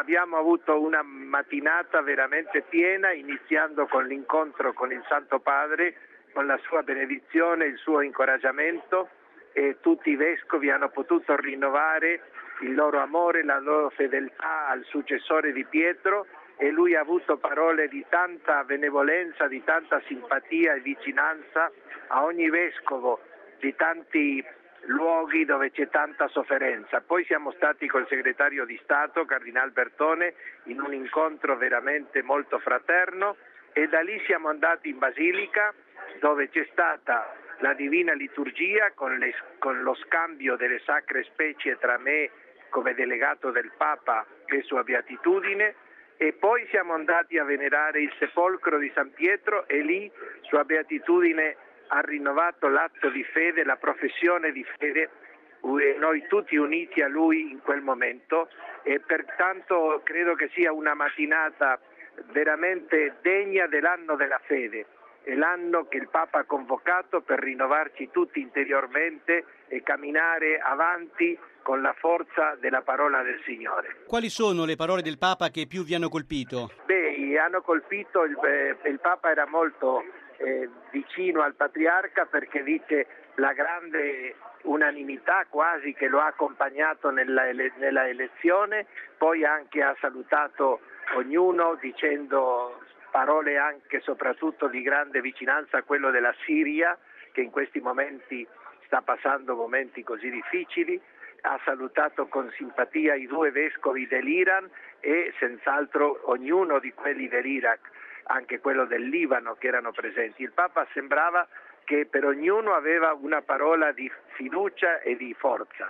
Abbiamo avuto una mattinata veramente piena, iniziando con l'incontro con il Santo Padre, con la sua benedizione, il suo incoraggiamento, e tutti i vescovi hanno potuto rinnovare il loro amore, la loro fedeltà al successore di Pietro, e lui ha avuto parole di tanta benevolenza, di tanta simpatia e vicinanza a ogni vescovo di tanti luoghi dove c'è tanta sofferenza. Poi siamo stati col segretario di Stato, Cardinal Bertone, in un incontro veramente molto fraterno, e da lì siamo andati in Basilica, dove c'è stata la Divina Liturgia con lo scambio delle sacre specie tra me come delegato del Papa e sua Beatitudine, e poi siamo andati a venerare il sepolcro di San Pietro, e lì sua Beatitudine ha rinnovato l'atto di fede, la professione di fede, noi tutti uniti a lui in quel momento, e pertanto credo che sia una mattinata veramente degna dell'anno della fede. È l'anno che il Papa ha convocato per rinnovarci tutti interiormente e camminare avanti con la forza della parola del Signore. Quali sono le parole del Papa che più vi hanno colpito? Hanno colpito, il Papa era molto vicino al Patriarca, perché dice la grande unanimità quasi che lo ha accompagnato nella elezione, poi anche ha salutato ognuno dicendo parole anche soprattutto di grande vicinanza a quello della Siria, che in questi momenti sta passando momenti così difficili. Ha salutato con simpatia i due vescovi dell'Iran e senz'altro ognuno di quelli dell'Iraq, anche quello del Libano, che erano presenti. Il Papa sembrava che per ognuno aveva una parola di fiducia e di forza.